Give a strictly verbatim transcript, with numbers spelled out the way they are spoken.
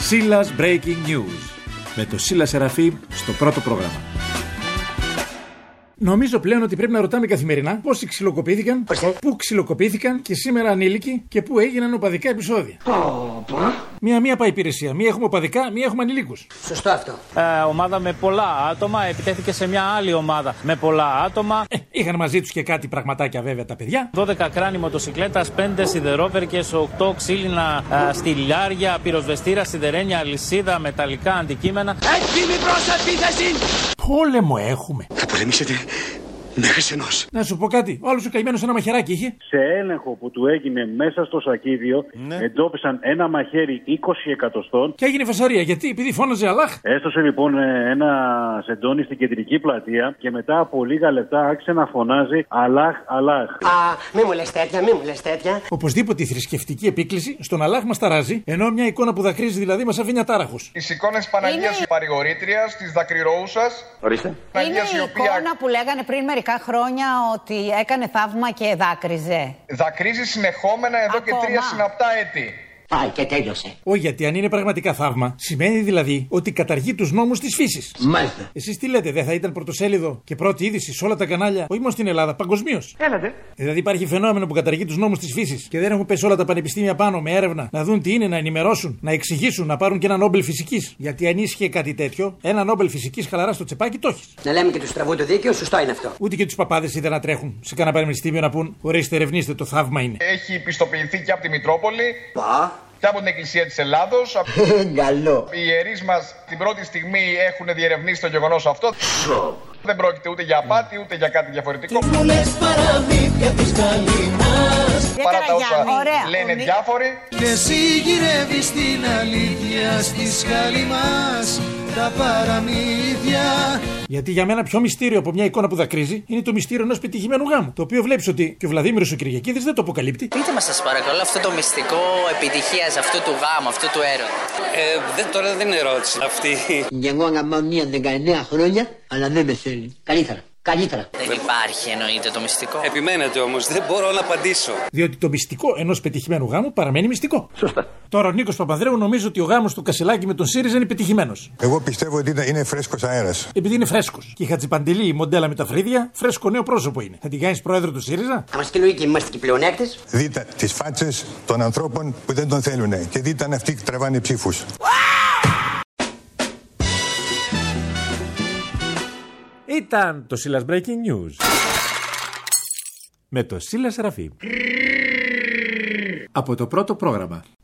Σίλας Breaking News με το Σίλα Σεραφείμ στο πρώτο πρόγραμμα. Νομίζω πλέον ότι πρέπει να ρωτάμε καθημερινά πόσοι ξυλοκοπήθηκαν, πού ξυλοκοπήθηκαν και σήμερα ανήλικοι και πού έγιναν οπαδικά επεισόδια. Μία-μία πάει υπηρεσία. Μία έχουμε οπαδικά, μία έχουμε ανηλίκους. Σωστό αυτό. Ε, ομάδα με πολλά άτομα επιτέθηκε σε μια άλλη ομάδα με πολλά άτομα. Ε, είχαν μαζί τους και κάτι πραγματάκια βέβαια τα παιδιά. δώδεκα κράνη μοτοσυκλέτας, πέντε σιδερόβερκες, οκτώ ξύλινα ε, στυλιάρια, πυροσβεστήρα, σιδερένια, αλυσίδα, μεταλλικά αντικείμενα. Έτοιμοι προς επίθεση! Πόλεμο έχουμε. Θα πολεμήσετε μέχρι ενός. Να σου πω κάτι. Ο άλλος ο καημένος ένα μαχαιράκι είχε. Σε έλεγχο που του έγινε μέσα στο σακίδιο, ναι, εντόπισαν ένα μαχαίρι είκοσι εκατοστών. Και έγινε φασαρία. Γιατί, επειδή φώναζε Αλάχ. Έστωσε λοιπόν ένα σεντόνι στην κεντρική πλατεία και μετά από λίγα λεπτά άρχισε να φωνάζει Αλάχ, Αλάχ. Α, μη μου λες τέτοια, μη μου λες τέτοια. Οπωσδήποτε η θρησκευτική επίκληση στον Αλάχ μας ταράζει, ενώ μια εικόνα που δακρύζει δηλαδή μας αφήνει ατάραχους. Τις εικόνες Παναγίας είναι... παρηγορήτριας, της δακρυρωούσας. Ορίστε. Είναι η οποία... εικόνα που λέγανε πριν μερικά χρόνια ότι έκανε θαύμα και δάκρυζε. Δακρύζει συνεχόμενα εδώ Ακόμα. και τρία συναπτά έτη. Πάει και τέλειωσε. Όχι, γιατί αν είναι πραγματικά θαύμα, σημαίνει δηλαδή ότι καταργεί τους νόμους της φύσης. Μάλιστα. Εσείς τι λέτε, δεν θα ήταν πρωτοσέλιδο και πρώτη είδηση σε όλα τα κανάλια, όχι μόνο στην Ελλάδα, παγκοσμίως. Έλατε. Δηλαδή υπάρχει φαινόμενο που καταργεί τους νόμους της φύσης και δεν έχουν πέσει όλα τα πανεπιστήμια πάνω με έρευνα να δουν τι είναι, να ενημερώσουν, να εξηγήσουν, να πάρουν και ένα Νόμπελ φυσικής. Γιατί αν ίσχυε κάτι τέτοιο, ένα Νόμπελ φυσικής χαλαρά στο τσεπάκι το έχεις. Να λέμε και του στραβού το δίκαιο, σωστό είναι αυτό. Ούτε και τους παπάδες είδα να τρέχουν σε κανένα πανεπιστήμιο να πούν: ορίστε, ερευνήστε, το θαύμα είναι. Έχει πιστοποιηθεί και από τη Μητρόπολη. Πα. Και από την Εκκλησία της Ελλάδος. Καλό. Οι ιερείς μας την πρώτη στιγμή έχουν διερευνήσει το γεγονός αυτό. Δεν πρόκειται ούτε για απάτη ούτε για κάτι διαφορετικό. Μου λες παραμύθια της Καλινάς. Παρά τα όσα ωραία. λένε διάφοροι. Και εσύ γυρεύεις την αλήθεια στη σκάλη μας τα παραμύθια. Γιατί για μένα πιο μυστήριο από μια εικόνα που δακρύζει είναι το μυστήριο ενός πετυχημένου γάμου. Το οποίο βλέπεις ότι και ο Βλαδίμηρος ο Κυριακίδης δεν το αποκαλύπτει. Πείτε μας σας παρακαλώ αυτό το μυστικό επιτυχίας αυτού του γάμου, αυτού του έρωτα. Ε, δεν, τώρα δεν είναι ερώτηση αυτή. Και εγώ γαμάω μία δεκαεννέα χρόνια, αλλά δεν με θέλει. Καλύτερα. Καλύτερα. Δεν υπάρχει εννοείται το μυστικό. Επιμένετε όμως, δεν μπορώ να απαντήσω. Διότι το μυστικό ενός πετυχημένου γάμου παραμένει μυστικό. Σωστά. Τώρα ο Νίκος Παπανδρέου νομίζει ότι ο γάμος του Κασελάκη με τον ΣΥΡΙΖΑ είναι πετυχημένος. Εγώ πιστεύω ότι είναι φρέσκος αέρας. Επειδή είναι φρέσκος. Και η Χατζηπαντελή, η μοντέλα με τα φρύδια, φρέσκο νέο πρόσωπο είναι. Θα την κάνεις πρόεδρο του ΣΥΡΙΖΑ. Αν και λογική, είμαστε και πλεονέκτες. Δείτε τις φάτσες των ανθρώπων που δεν τον θέλουν και δείτε αν αυτοί τραβάνε ψήφους. Ήταν το Σίλας Breaking News με το Σίλα Σεραφείμ από το πρώτο πρόγραμμα.